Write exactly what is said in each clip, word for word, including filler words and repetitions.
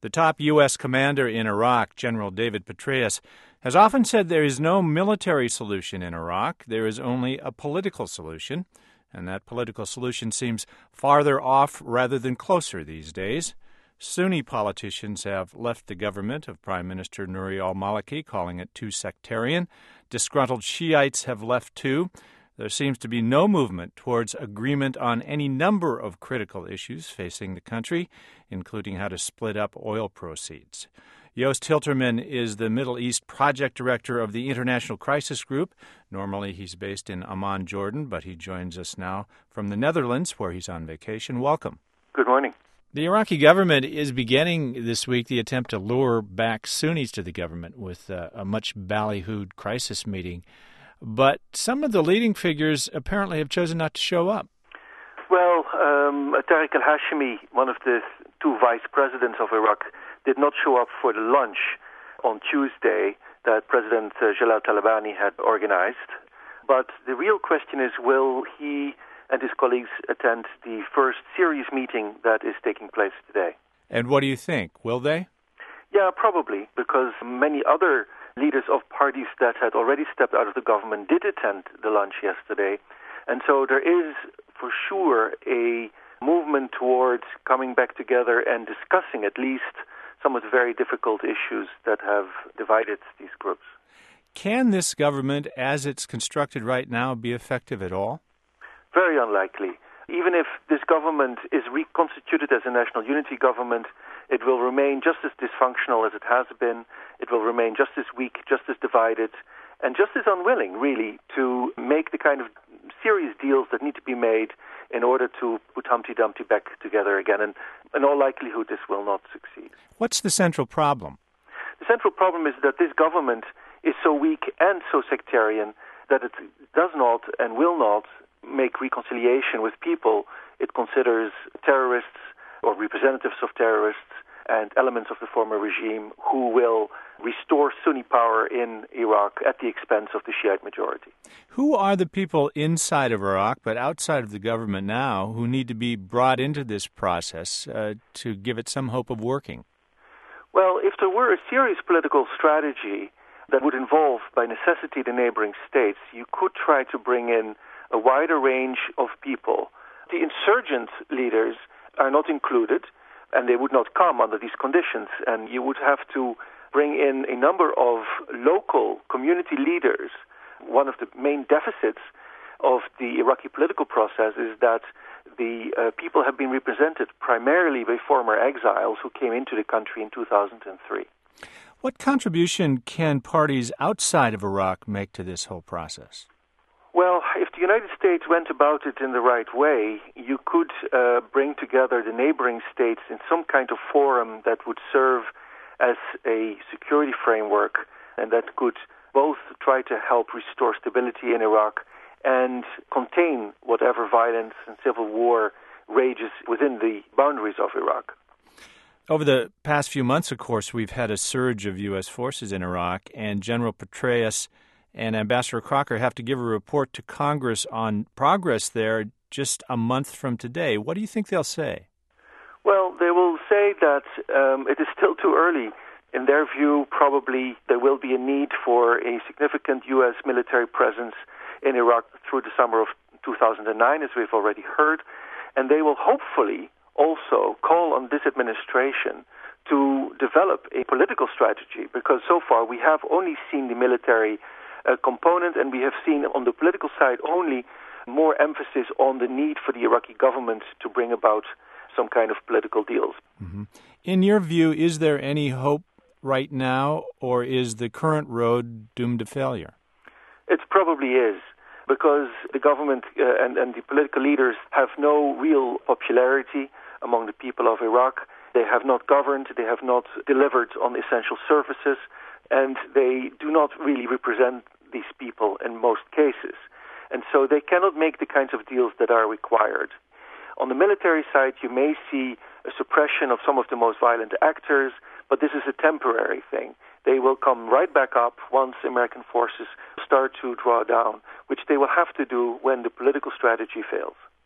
The top U S commander in Iraq, General David Petraeus, has often said there is no military solution in Iraq. There is only a political solution, and that political solution seems farther off rather than closer these days. Sunni politicians have left the government of Prime Minister Nouri al-Maliki, calling it too sectarian. Disgruntled Shiites have left too. There seems to be no movement towards agreement on any number of critical issues facing the country, including how to split up oil proceeds. Joost Hilterman is the Middle East Project Director of the International Crisis Group. Normally he's based in Amman, Jordan, but he joins us now from the Netherlands, where he's on vacation. Welcome. Good morning. The Iraqi government is beginning this week the attempt to lure back Sunnis to the government with a, a much ballyhooed crisis meeting. But some of the leading figures apparently have chosen not to show up. Well, um, Tariq al-Hashimi, one of the two vice presidents of Iraq, did not show up for the lunch on Tuesday that President uh, Jalal Talabani had organized. But the real question is, will he and his colleagues attend the first serious meeting that is taking place today? And what do you think? Will they? Yeah, probably, because many other leaders of parties that had already stepped out of the government did attend the lunch yesterday. And so there is, for sure, a movement towards coming back together and discussing at least some of the very difficult issues that have divided these groups. Can this government, as it's constructed right now, be effective at all? Very unlikely. Even if this government is reconstituted as a national unity government, it will remain just as dysfunctional as it has been. It will remain just as weak, just as divided, and just as unwilling, really, to make the kind of serious deals that need to be made in order to put Humpty Dumpty back together again. And in all likelihood, this will not succeed. What's the central problem? The central problem is that this government is so weak and so sectarian that it does not and will not make reconciliation with people it considers terrorists or representatives of terrorists and elements of the former regime who will restore Sunni power in Iraq at the expense of the Shiite majority. Who are the people inside of Iraq, but outside of the government now, who need to be brought into this process uh, to give it some hope of working? Well, if there were a serious political strategy that would involve, by necessity, the neighboring states, you could try to bring in a wider range of people. The insurgent leaders are not included, and they would not come under these conditions. And you would have to bring in a number of local community leaders. One of the main deficits of the Iraqi political process is that the uh, people have been represented primarily by former exiles who came into the country in two thousand three. What contribution can parties outside of Iraq make to this whole process? Well, if the United States went about it in the right way, you could uh, bring together the neighboring states in some kind of forum that would serve as a security framework and that could both try to help restore stability in Iraq and contain whatever violence and civil war rages within the boundaries of Iraq. Over the past few months, of course, we've had a surge of U S forces in Iraq, and General Petraeus and Ambassador Crocker have to give a report to Congress on progress there just a month from today. What do you think they'll say? Well, they will say that um, it is still too early. In their view, probably there will be a need for a significant U S military presence in Iraq through the summer of two thousand nine, as we've already heard. And they will hopefully also call on this administration to develop a political strategy, because so far we have only seen the military uh, component, and we have seen on the political side only more emphasis on the need for the Iraqi government to bring about some kind of political deals. Mm-hmm. In your view, is there any hope right now, or is the current road doomed to failure? It probably is, because the government uh, and, and the political leaders have no real popularity among the people of Iraq. They have not governed, they have not delivered on essential services, and they do not really represent these people in most cases. And so they cannot make the kinds of deals that are required. On the military side, you may see a suppression of some of the most violent actors, but this is a temporary thing. They will come right back up once American forces start to draw down, which they will have to do when the political strategy fails.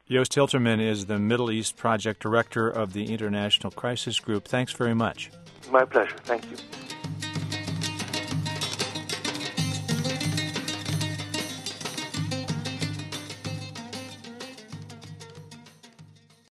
Joost Hilterman is the Middle East Project Director of the International Crisis Group. Thanks very much. My pleasure. Thank you.